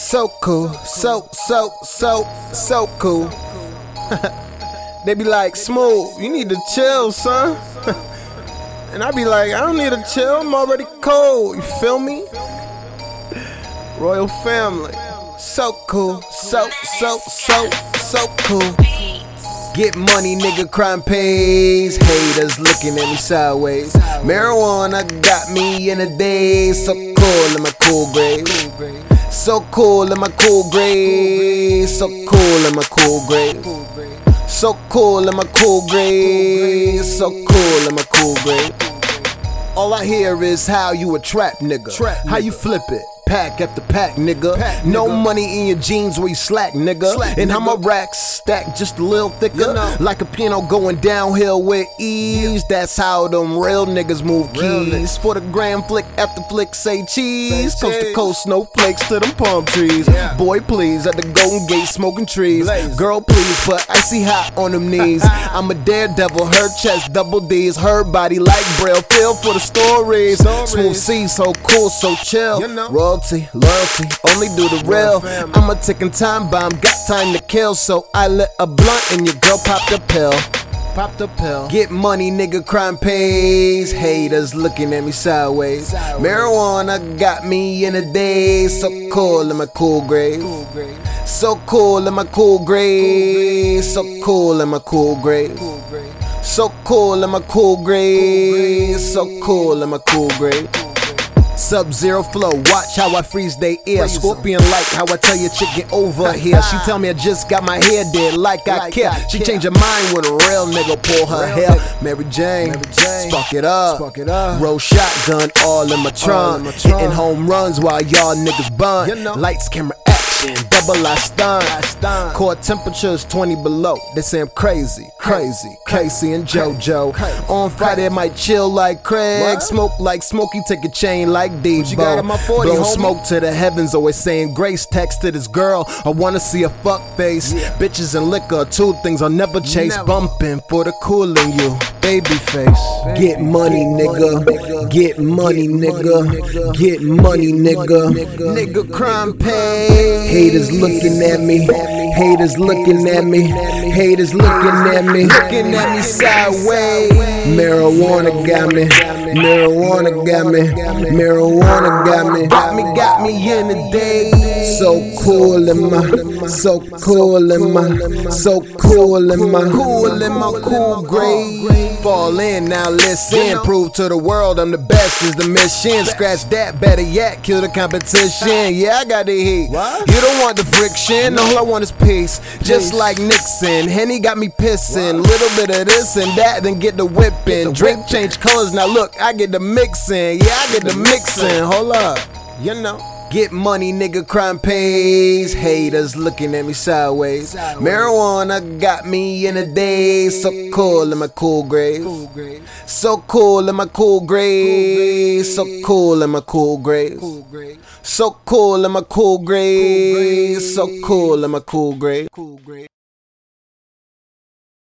So cool, so cool. They be like, Smooth, you need to chill, son. And I be like, I don't need to chill, I'm already cold, you feel me? Royal family, so cool, so cool. Get money, nigga, crime pays. Haters looking at me sideways. Marijuana got me in a daze. So cool in my cool grade. So cool in my cool grade. So cool in my cool grade. So cool in my cool grade. So cool in my cool grade. All I hear is how you a trap nigga. How you flip it? Pack after pack, nigga. No money in your jeans where you slack, nigga. And how my racks stack just a little thicker. Like a piano going downhill with ease. That's how them real niggas move keys. For the gram, flick after flick, say cheese. Coast to coast, snowflakes to them palm trees. Boy, please, at the Golden Gate smoking trees. Girl, please, put icy hot on them knees. I'm a daredevil, her chest double D's. Her body like Braille, feel for the stories. Smooth C, so cool, so chill. Loyalty, only do the real. I'm a ticking time bomb, got time to kill. So I lit a blunt and your girl popped a pill. Get money, nigga, crime pays. Haters looking at me sideways. Marijuana got me in a daze. So cool in my cool grade. So cool in my cool grade. So cool in my cool grade. So cool in my cool grade. So cool in my cool grade. Sub-zero flow, watch how I freeze they ear. Scorpion like how I tell your chick get over here. She tell me I just got my hair did like I care. She change her mind when a real nigga pull her hair. Mary Jane, spark it up. Roll shotgun all in my trunk. Hitting home runs while y'all niggas bun. Lights, camera, action, double I stun. Core temperatures 20 below. They say I'm crazy. Casey and JoJo. On Friday I might chill like Craig. Smoke like Smokey, take a chain like Debo. Blow smoke to the heavens, always saying grace. Texted his girl, I wanna see a fuck face. Bitches and liquor, two things I'll never chase. Bumping for the cool in you, baby face. Get money, nigga. Get money, nigga. Get money, nigga. Nigga, crime pay. Haters looking at me. Haters looking at me. Haters looking at me. Looking at me sideways. Marijuana got me. Marijuana got me. Marijuana got me in the day. So cool in my, so cool in my, so cool in my cool grade. Fall in, now listen. Prove to the world I'm the best is the mission. Scratch that, better yet, kill the competition. Yeah, I got the heat. You don't want the friction, all I want is peace. Just like Nixon, Henny got me pissing. Little bit of this and that, then get the whipping. Drink change colors, now look, I get the mixing. Yeah, I get the mixing. Hold up, you know. Get money, nigga, crime pays. Haters looking at me sideways. Marijuana got me in a daze. So cool in my cool grade. So cool in my cool grade. So cool in my cool grade. So cool in my cool grade. So cool in my cool grade.